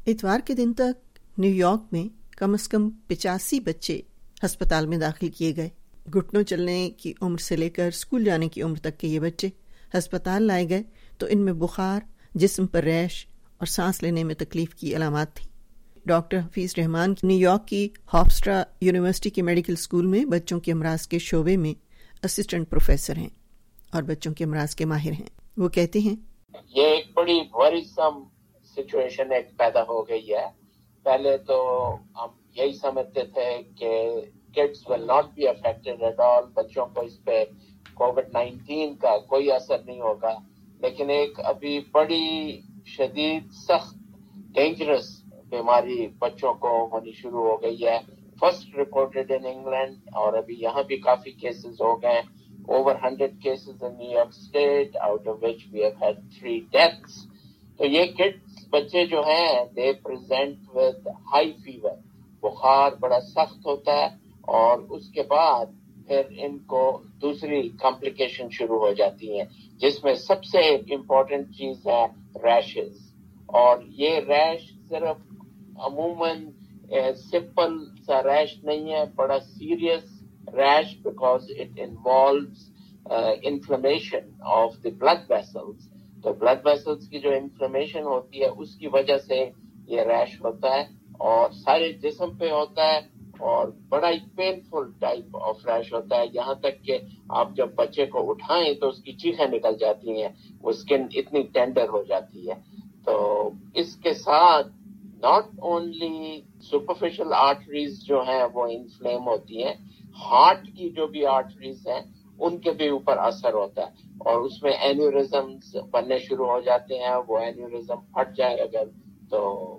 اتوار کے دن تک نیو یارک میں کم از کم 85 بچے ہسپتال میں داخل کیے گئے۔ گھٹنوں چلنے کی عمر سے لے کر اسکول جانے کی عمر تک کے یہ بچے ہسپتال لائے گئے تو ان میں بخار، جسم پر ریش اور سانس لینے میں تکلیف کی علامات تھیں۔ Doctor Hafeez Rehman New York کی ہافسٹرا یونیورسٹی کے میڈیکل اسکول میں بچوں کے امراض کے شعبے میں اسسٹنٹ پروفیسر ہیں اور بچوں کے امراض کے ماہر ہیں۔ وہ کہتے ہیں یہ ایک بڑی ورسم سچویشن ایک پیدا ہو گئی ہے۔ پہلے تو ہم یہی سمجھتے تھے کہ kids will not be affected at all، بچوں کو اس پہ کووڈ-19 کا کوئی اثر نہیں ہوگا، لیکن ایک ابھی بڑی شدید سخت ڈینجرس بیماری بچوں کو ہونی شروع ہو گئی ہے۔ فرسٹ رپورٹڈ ان انگلینڈ، اور ابھی یہاں بھی کافی کیسز ہو گئے، over 100 cases in New York State, out of which we have had 3 deaths۔ تو یہ kids بچے جو ہیں they present with high fever، بخار بڑا سخت ہوتا ہے، اور اس کے بعد پھر ان کو دوسری کمپلیکیشن شروع ہو جاتی ہیں، جس میں سب سے امپورٹنٹ چیز ہے ریشز۔ اور یہ ریش صرف عموماً سمپل سا ریش نہیں ہے، بڑا serious rash because it involves inflammation of the blood vessels۔ تو blood vessels کی جو inflammation ہوتی ہے اس کی وجہ سے یہ ریش ہوتا ہے، اور سارے جسم پہ ہوتا ہے، اور بڑا ہی پینفل ٹائپ آف ریش ہوتا ہے، یہاں تک کہ آپ جب بچے کو اٹھائیں تو اس کی چیخیں نکل جاتی ہیں، وہ اسکن اتنی ٹینڈر ہو جاتی ہے۔ تو اس کے ساتھ ناٹ اونلی سپرفیشل آرٹریز جو ہیں وہ انفلیم ہوتی ہیں، ہارٹ کی جو بھی آرٹریز ہیں ان کے بھی اوپر اثر ہوتا ہے، اور اس میں اینیورزمز بننے شروع ہو جاتے ہیں۔ وہ اینیورزم پھٹ جائے اگر تو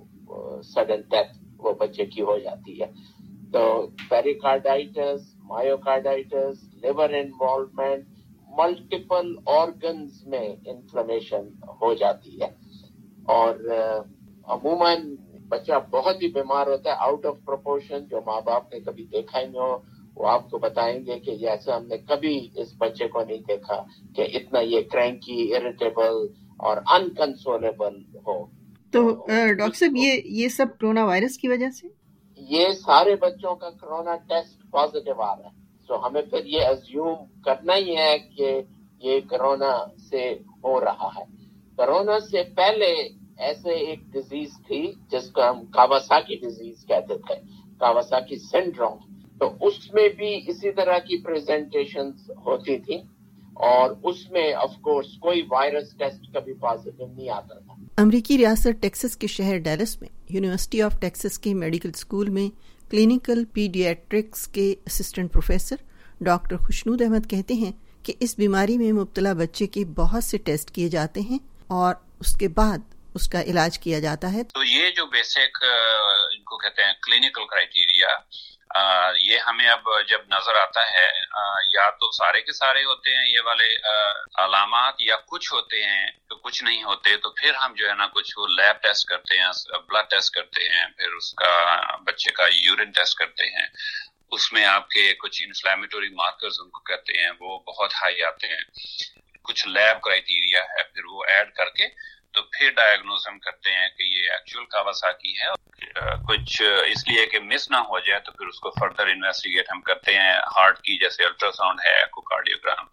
سڈن ڈیتھ وہ بچے کی ہو جاتی ہے۔ تو pericarditis, myocarditis, liver involvement, multiple organs میں انفلیمیشن ہو جاتی ہے، اور عموماً بچہ بہت ہی بیمار ہوتا ہے آؤٹ آف پروپورشن۔ جو ماں باپ نے کبھی دیکھا ہی نہیں ہو وہ آپ کو بتائیں گے کہ ایسا ہم نے کبھی اس بچے کو نہیں دیکھا کہ اتنا یہ کرینکی، اریٹیبل اور انکنسولیبل ہو۔ تو ڈاکٹر صاحب یہ سب کرونا وائرس کی وجہ سے؟ یہ سارے بچوں کا کرونا ٹیسٹ پازیٹیو آ رہا ہے، تو ہمیں پھر یہ ازیوم کرنا ہی ہے کہ یہ کرونا سے ہو رہا ہے۔ کرونا سے پہلے ایسے ایک ڈیزیز تھی جس کو ہم کاواساکی ڈیزیز کہتے تھے، کاواساکی سنڈروم، تو اس میں بھی اسی طرح کی پریزنٹیشنز ہوتی تھی، اور اس میں آف کورس کوئی وائرس ٹیسٹ کبھی پازیٹیو نہیں آتا تھا۔ امریکی ریاست ٹیکساس کے شہر ڈیلس میں یونیورسٹی آف ٹیکساس کے میڈیکل اسکول میں کلینیکل پیڈیاٹرکس کے assistant professor doctor Khushnood Ahmed کہتے ہیں کہ اس بیماری میں مبتلا بچے کے بہت سے ٹیسٹ کیے جاتے ہیں اور اس کے بعد اس کا علاج کیا جاتا ہے۔ تو یہ جو بیسک ان کو کہتے ہیں کلینکل کرائیٹیریا، یہ ہمیں اب جب نظر آتا ہے، یا تو سارے کے سارے ہوتے ہیں یہ والے علامات، یا کچھ ہوتے ہیں تو کچھ نہیں ہوتے، تو پھر ہم جو ہے نا کچھ وہ لیب ٹیسٹ کرتے ہیں، بلڈ ٹیسٹ کرتے ہیں، پھر اس کا بچے کا یورین ٹیسٹ کرتے ہیں، اس میں آپ کے کچھ انفلیمیٹوری مارکرز ان کو کہتے ہیں وہ بہت ہائی آتے ہیں، کچھ لیب کرائیٹیریا ہے، پھر وہ ایڈ کر کے تو پھر ڈائگنوز ہم کرتے ہیں کہ یہ ایکچوئل کاواساکی ہے۔ کچھ اس لیے کہ مس نہ ہو جائے تو پھر اس کو فردر انویسٹیگیٹ ہم کرتے ہیں، ہارٹ کی جیسے الٹرا ساؤنڈ ہے، ایکوکارڈیوگرام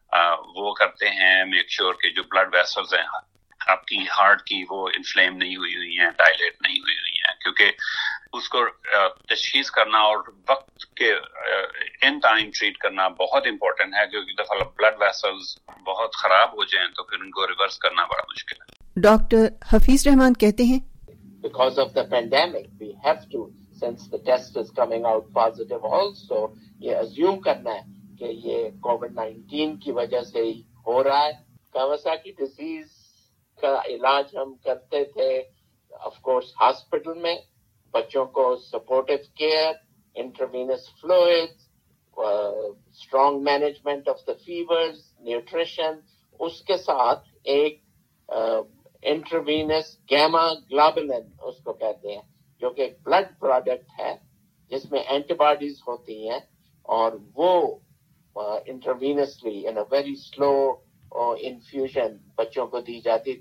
وہ کرتے ہیں، میک شیور کہ جو بلڈ ویسلز ہیں آپ کی ہارٹ کی وہ انفلیم نہیں ہوئی ہیں، ڈائلیٹ نہیں ہوئی ہیں، کیونکہ اس کو تشخیص کرنا اور وقت کے ان ٹائم ٹریٹ کرنا بہت امپورٹنٹ ہے، کیونکہ دفعہ بلڈ ویسلز بہت خراب ہو جائیں تو پھر ان کو ریورس کرنا بڑا مشکل ہے۔ ڈاکٹر حفیظ رحمان کہتے ہیں Because of the pandemic, we have to, since the test is coming out positive also, یہ assume کرنا ہے کہ یہ کووڈ-19 کی وجہ سے ہی ہو رہا ہے۔ کاواساکی ڈیزیز کا علاج ہم کرتے تھے آف کورس ہاسپٹل میں، بچوں کو supportive care, intravenous fluids, strong management of the fevers, nutrition, اس کے ساتھ ایک انٹروینس گیما گلوبولن اس کو کہتے ہیں، جو کہ ایک بلڈ پروڈکٹ ہے جس میں اینٹی باڈیز ہوتی ہیں، اور وہ انٹروینسلی ان اے ویری سلو انفیوژن بچوں کو دی جاتی تھی،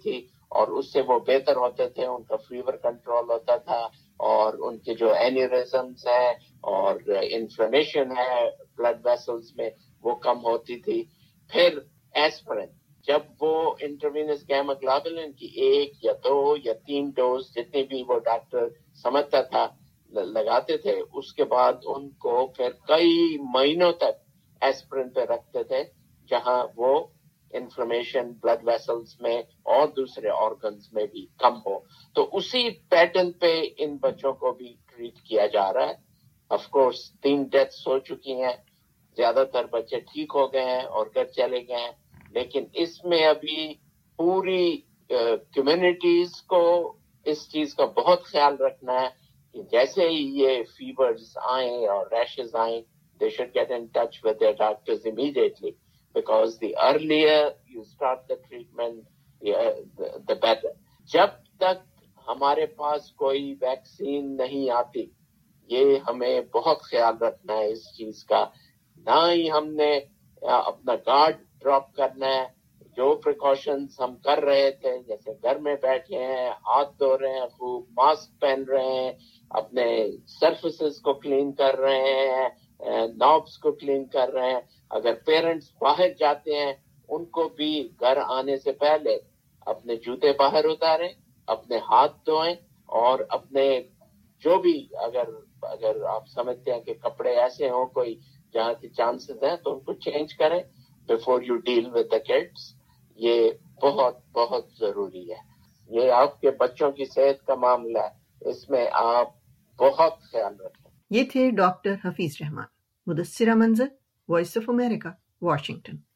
اور اس سے وہ بہتر ہوتے تھے، ان کا فیور کنٹرول ہوتا تھا، اور ان کے جو اینیورزمز ہیں اور انفلیمیشن ہے بلڈ ویسلز میں وہ کم ہوتی تھی. پھر ایسپرین، جب وہ انٹروینس گیما گلوبولن کی 1 یا 2 یا 3 ڈوز جتنی بھی وہ ڈاکٹر سمجھتا تھا لگاتے تھے، اس کے بعد ان کو پھر کئی مہینوں تک ایسپرین پہ رکھتے تھے جہاں وہ انفلیمیشن بلڈ ویسلز میں اور دوسرے آرگنز میں بھی کم ہو. تو اسی پیٹرن پہ ان بچوں کو بھی ٹریٹ کیا جا رہا ہے. آف کورس 3 ڈیتھس ہو چکی ہیں، زیادہ تر بچے ٹھیک ہو گئے ہیں اور گھر چلے گئے ہیں، لیکن اس میں ابھی پوری کمیونٹیز کو اس چیز کا بہت خیال رکھنا ہے کہ جیسے ہی یہ فیورز آئیں اور ریشز آئیں they should get in touch with their doctors immediately, because the earlier you start the treatment the better. جب تک ہمارے پاس کوئی ویکسین نہیں آتی یہ ہمیں بہت خیال رکھنا ہے اس چیز کا. نہ ہی ہم نے اپنا گارڈ ڈراپ کرنا ہے. جو پریکاشنز ہم کر رہے تھے جیسے گھر میں بیٹھے ہیں، ہاتھ دھو رہے ہیں، خوب ماسک پہن رہے ہیں، اپنے سرفیسز کو کلین کر رہے ہیں، نابس کو کلین کر رہے ہیں. اگر پیرنٹس باہر جاتے ہیں ان کو بھی گھر آنے سے پہلے اپنے جوتے باہر اتاریں، اپنے ہاتھ دھوئیں، اور اپنے جو بھی اگر آپ سمجھتے ہیں کہ کپڑے ایسے ہوں کوئی جہاں کے چانسز ہیں تو ان کو چینج کریں before you deal with the kids. یہ بہت بہت ضروری ہے. یہ آپ کے بچوں کی صحت کا معاملہ ہے، اس میں آپ بہت خیال رکھیں. یہ تھے ڈاکٹر حفیظ رحمان. مدثرہ منظر، وائس آف امریکہ، واشنگٹن.